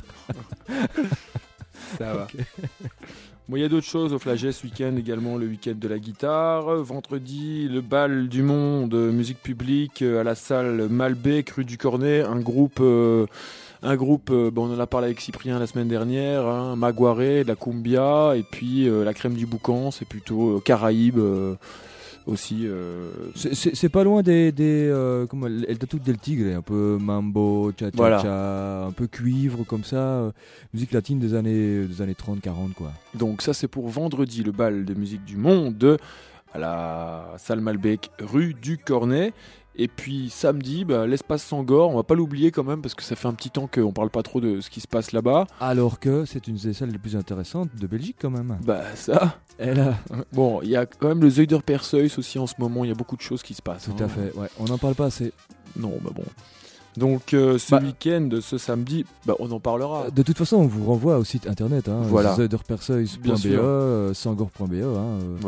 Ça va. Bon, il y a d'autres choses au Flaget ce week-end également, le week-end de la guitare. Vendredi, le bal du monde, euh, musique publique euh, à la salle Malbec, rue du Cornet. Un groupe, euh, un groupe euh, bon, on en a parlé avec Cyprien la semaine dernière, hein, Maguare, la Cumbia, et puis euh, la crème du boucan, c'est plutôt euh, Caraïbes euh, aussi. euh, C'est- C'est c'est pas loin des, des euh, comment, El Tatu del Tigre, un peu mambo, cha cha Voilà. cha, un peu cuivre comme ça, euh, musique latine des années des années trente quarante quoi. Donc ça c'est pour vendredi, le bal de musique du monde à la salle Malbec, rue du Cornet. Et puis samedi, bah, l'espace Sangor, on va pas l'oublier quand même parce que ça fait un petit temps qu'on parle pas trop de ce qui se passe là-bas. Alors que c'est une des salles les plus intéressantes de Belgique quand même. Bah ça, Et là, bon, il y a quand même le Zuider Perseus aussi en ce moment, il y a beaucoup de choses qui se passent. tout hein. à fait, ouais, on n'en parle pas assez. Non, bah bon. Donc euh, ce Bah- week-end, ce samedi, bah, on en parlera. De toute façon, on vous renvoie au site internet, hein, Voilà. zuiderperseus point be, Bien sûr. euh, sangor point be. Hein, euh. Voilà.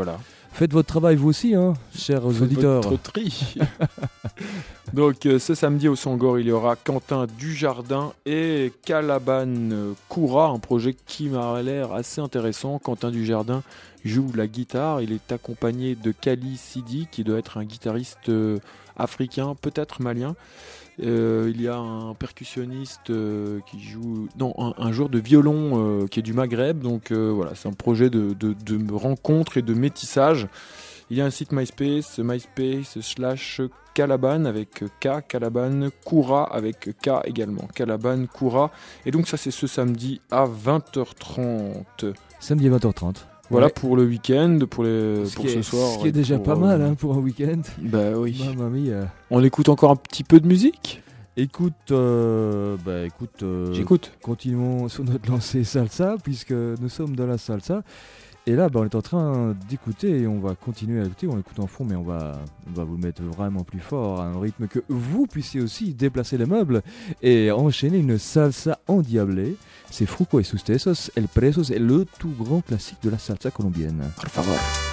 Faites votre travail vous aussi, hein, chers Faites auditeurs. votre tri. Donc euh, ce samedi au Sangor, il y aura Quentin Dujardin et Calaban Koura, un projet qui m'a l'air assez intéressant. Quentin Dujardin joue la guitare, il est accompagné de Kali Sidi, qui doit être un guitariste euh, africain, peut-être malien. Euh, il y a un percussionniste euh, qui joue, non, un, un joueur de violon euh, qui est du Maghreb. Donc euh, voilà, c'est un projet de, de, de rencontre et de métissage. Il y a un site MySpace, MySpace slash Calaban avec K, Calaban Koura avec K également, Calaban Koura. Et donc ça c'est ce samedi à vingt heures trente. Samedi à vingt heures trente. Voilà Ouais. pour le week-end, pour, les, Ce pour qui ce est- soir. Ce qui est et déjà pour, pas euh, mal hein, pour un week-end. Bah oui. Mamma mia. On écoute encore un petit peu de musique. Écoute, euh, bah écoute, euh, J'écoute. continuons sur notre lancée salsa puisque nous sommes dans la salsa. Et là, bah, on est en train d'écouter et on va continuer à écouter. On l'écoute en fond, mais on va, on va vous le mettre vraiment plus fort à un rythme que vous puissiez aussi déplacer les meubles et enchaîner une salsa endiablée. C'est Fruco et sus tesos, El Presos est le tout grand classique de la salsa colombienne. Por favor.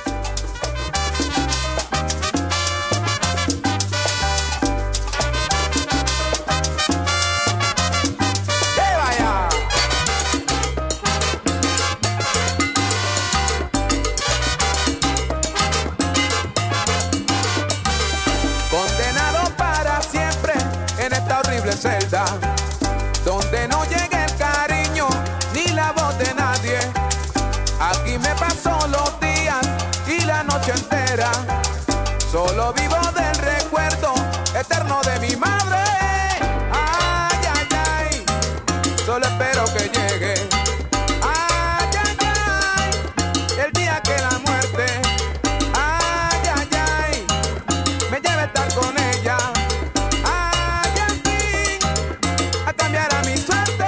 Condenado para siempre en esta horrible celda, donde no llega el cariño ni la voz de nadie. Aquí me paso los días y la noche entera, solo vivo del recuerdo eterno de mi madre. Ay, ay, ay, solo espero que llegue. Ay, ay, ay, el día que la muerte, ay, ay, ay, me lleve a estar con ella. Ay, al fin, a cambiar a mi suerte.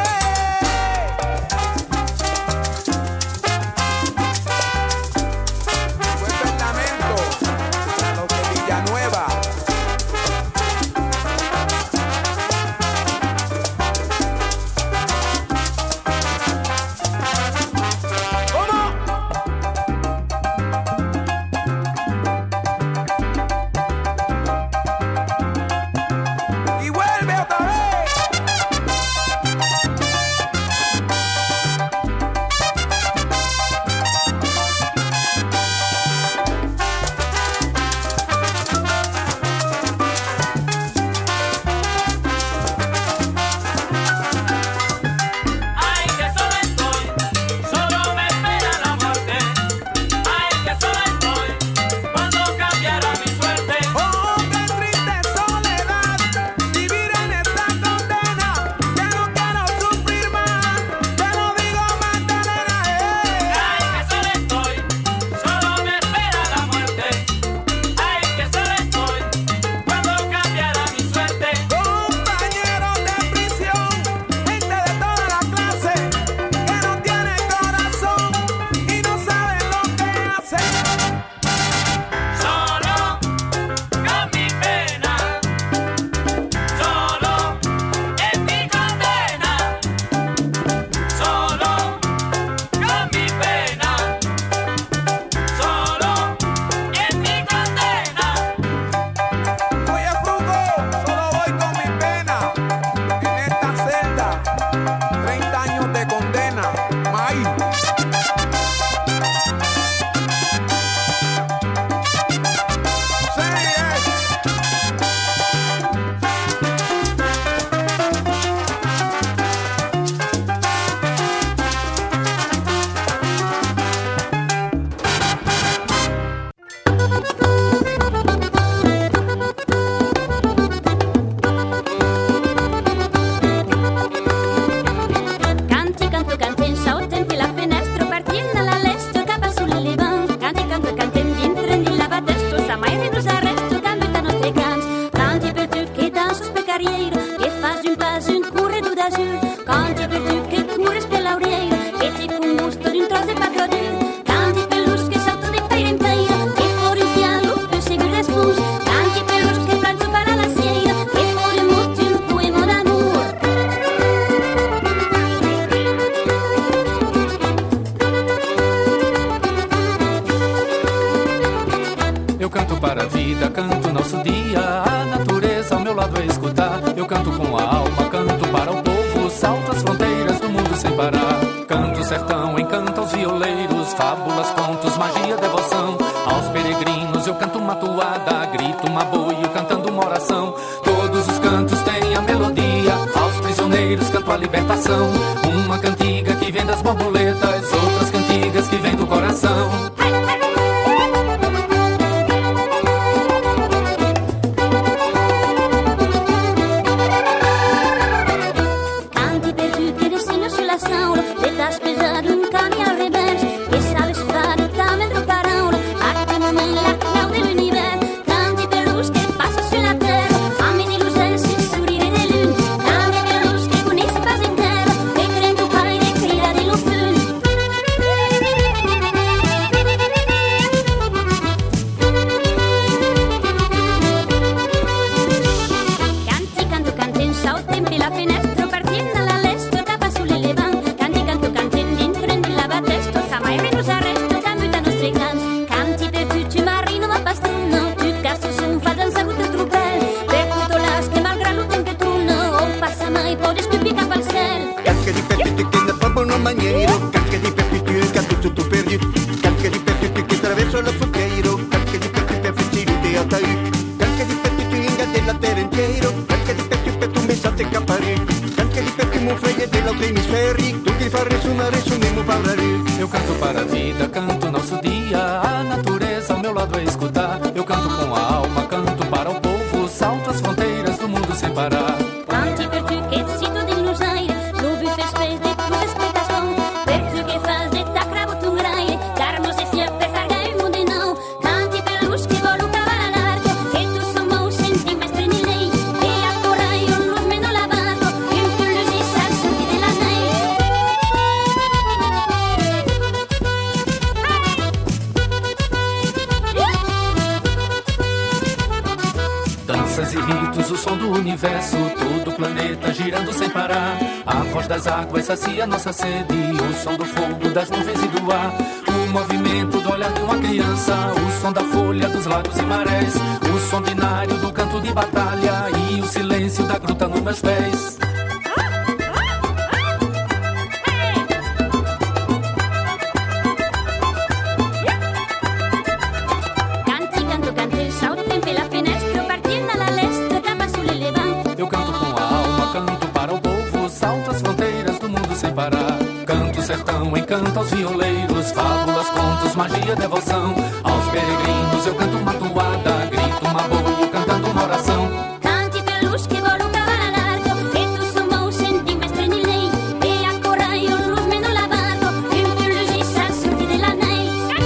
Vuelve el lamento a los de Villanueva. para a vida, canto nosso dia, a natureza ao meu lado a escutar. Eu canto com a alma, canto para o povo, salto as fronteiras do mundo sem parar. Canto o sertão, encanto aos violeiros, fábulas, contos, magia, devoção. Aos peregrinos eu canto uma toada, grito uma boio, cantando uma oração. Todos os cantos têm a melodia, aos prisioneiros canto a libertação. Uma cantiga que vem das borboletas, outras cantigas que vem do coração. Canti per tutti destino sulla saula, detas pesado un cambio al revés. E sabes fare talmente parole, attimo nella clau dell'universo. Canti per luz che passa sulla terra, ami di luce sul sorrire de lune. Canti per luz che conhece paz inteira, e crendo pai de cria de lufun. Canti, canto, canto in salto in la finestra, partendo alla leste, tapa sulle levante. Canti, canto, canto in dentro, in la battesta, sa mai renus arresto, cambio da nostri canti. Canti per tutti marino, ma bastono, tu casto son fa danza con te trupel. Per tutto l'as che malgrado lo tempo tu no, o passa mai, pode scupi cap al ciel. Cacca di petti che ne fa buon maniero, cacca di petti che canto tutto per io, cacca di petti che attraverso la fuocheiro, cacca di petti per fecino di altai, cacca di petti che ingate la terra intero, cacca di petti per tu messate capare, cacca di petti mu freie dell'altro emisferi, tu che fa ressonare su nemo parlare. Eu canto para a vida, canto nosso dia, a natureza ao meu lado a escutar. Eu canto com a alma, canto para o povo, salto as fronteiras do mundo sem parar. Canti per tu che sito di lusaire, lo buffet space de tu expectação. Per tu che faz de ta cravo tu graie, carnos e fiel per carga il mondo não. Canti per luz che volu cavala largo, che tu somos senti mestre ni lei. E a coraio luz meno lavado, in più luz e sal senti della nei. Danças e ritos, o som do universo, todo o planeta girando sem parar. A voz das águas sacia nossa sede, o som do fogo, das nuvens e do ar. O movimento do olhar de uma criança, o som da folha dos lagos e marés. O som binário do canto de batalha e o silêncio da gruta nos meus pés. Canti, canto, canto il salto in la finestra, partendo alla leste, tapa sulle levante. Eu canto com a alma, canto para o povo, salto as fronteiras do mundo sem parar. Canto o sertão, encanto aos violeiros, fábulas, contos, magia, devoção. Aos peregrinos eu canto uma toada, grito uma boia, cantando uma oração. Canti per luz che volu cavala largo, che tu somos senti mestre ni lei. E a coraio luz meno lavado, in più luz e sal senti della nei.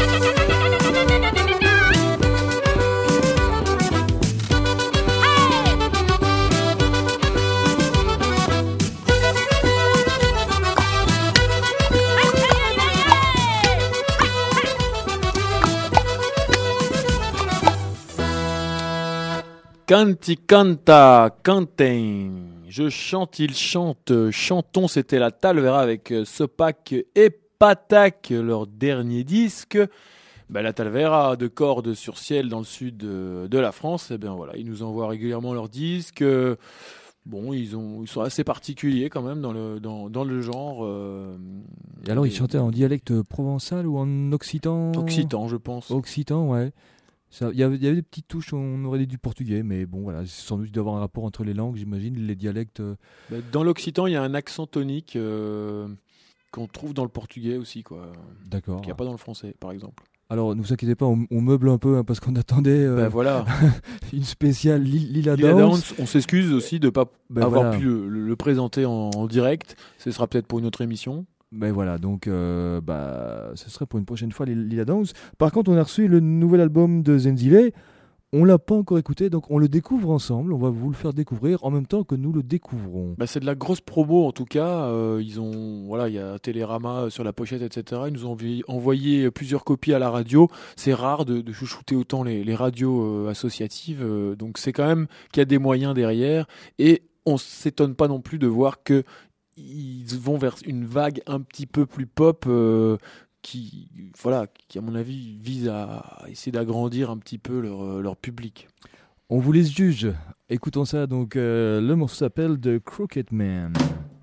Canti canta, cantem. Je chante, il chante. Chantons, c'était la Talvera avec Sopac et Patak, leur dernier disque. Ben, la Talvera de cordes sur ciel dans le sud de, de la France, eh bien voilà, ils nous envoient régulièrement leurs disques. Bon, ils, ont, ils sont assez particuliers quand même dans le, dans, dans le genre. Euh, Et alors, ils chantaient en dialecte provençal ou en occitan Occitan, je pense. Occitan, ouais. Ça- Il y, avait- il y avait des petites touches, on aurait dit du portugais, mais bon, voilà, c'est sans doute d'avoir un rapport entre les langues, j'imagine, les dialectes. euh, Ben, dans l'occitan, il y a un accent tonique euh, qu'on trouve dans le portugais aussi, quoi. D'accord. Qu'il n'y a pas dans le français, par exemple. Alors, ne vous inquiétez pas, on, on meuble un peu, hein, parce qu'on attendait euh, Ben voilà. une spéciale Li- Lila Lila Dance. Dance, on s'excuse aussi de ne pas Ben avoir voilà. pu le, le- le présenter en, en direct. Ce sera peut-être pour une autre émission. Ben voilà, donc euh, bah, ce serait pour une prochaine fois Lil- Lila Dance. Par contre, on a reçu le nouvel album de Zenzile. On l'a pas encore écouté, donc on le découvre ensemble. On va vous le faire découvrir en même temps que nous le découvrons. Bah, c'est de la grosse promo en tout cas. Euh, ils ont, voilà, il y a Télérama sur la pochette, et cetera. Ils nous ont envi- envoyé plusieurs copies à la radio. C'est rare de, de chouchouter autant les, les radios euh, associatives. euh, donc c'est quand même qu'il y a des moyens derrière. Et on s'étonne pas non plus de voir que ils vont vers une vague un petit peu plus pop. euh, qui, voilà, qui, à mon avis, visent à essayer d'agrandir un petit peu leur, leur public. On vous les juge. Écoutons ça, donc euh, le morceau s'appelle The Crooked Man.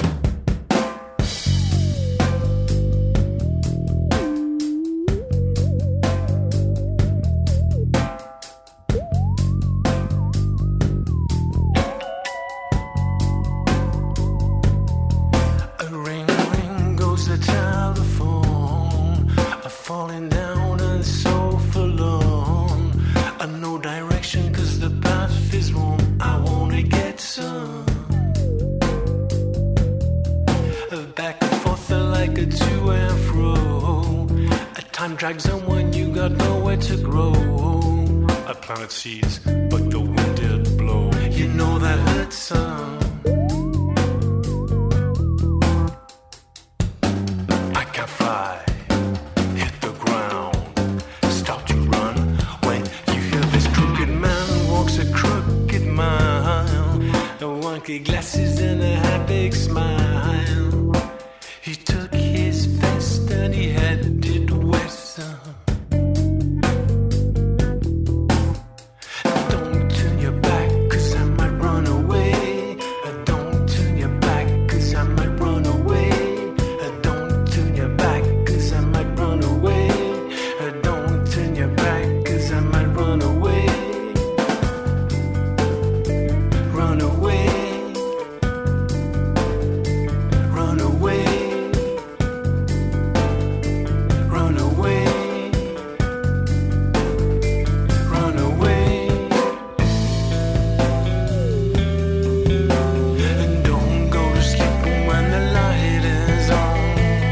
Drags on when you got nowhere to grow. I planted seeds, but the wind did blow. You know that hurts some. I can't fly, hit the ground, start to run. When you hear this crooked man walks a crooked mile, the wonky glasses and a happy smile. He took his vest and he headed west. Don't turn your back, cause I might run away. Don't turn your back, cause I might run away. Don't turn your back, cause I might run away. Don't turn your back, cause I might run away. Run away. Run away. Run away. Run away. And don't go to sleep when the light is on.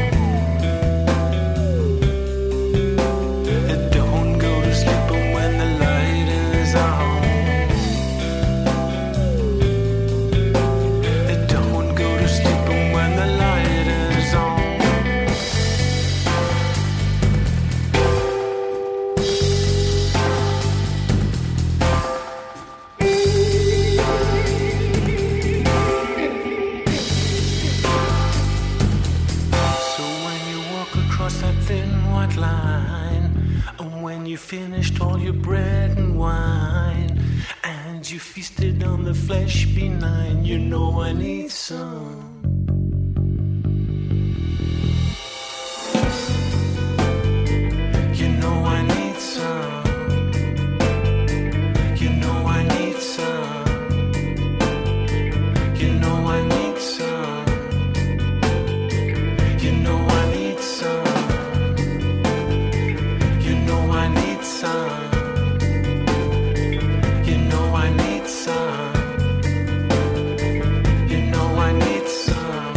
And don't go to sleep when the light is on. And don't go to sleep when the light is on. So when you walk across that thin white line, and when you finished all your bread and wine, and you feasted on the flesh benign, you know I need some. You know I need some. You know I need some. You know I need some. You know I need some. You know I need some. You know I need some. You know I need some.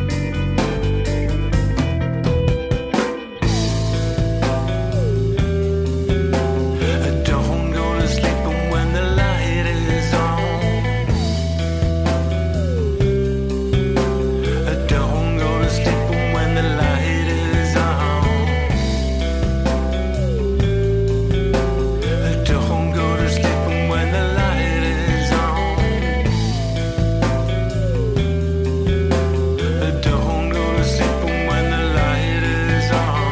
Don't go to sleep when the light is on. Don't go to sleep when the light is on. Don't go to sleep when the light is on. Don't go to sleep when the light is on.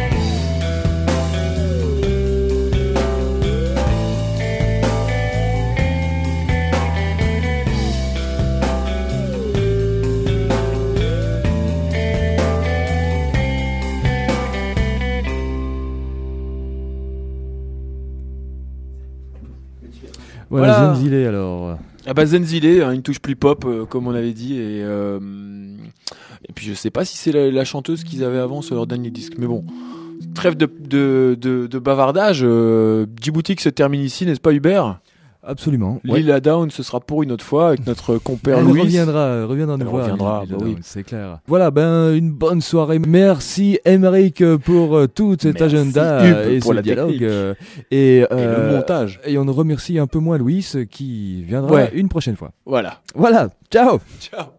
Voilà, Voilà. Zenzile alors. Ah bah Zenzile, hein, une touche plus pop, euh, comme on avait dit, et, euh, et puis je sais pas si c'est la, la chanteuse qu'ils avaient avant sur leur dernier disque, mais bon, trêve de, de, de, de bavardage, euh, Djibouti se termine ici, n'est-ce pas Hubert? Absolument. L'île à Down, ce sera pour une autre fois avec notre compère Elle Louis. reviendra, reviendra nous Elle voir. reviendra, l'île bah de oui. Down, c'est clair. Voilà, ben une bonne soirée. Merci Émeric pour euh, tout cet Merci, agenda Hub, et pour ce la dialogue technique. euh, et, Et le montage. Et on remercie un peu moins Louis qui viendra Ouais. une prochaine fois. Voilà. Voilà. Ciao. Ciao.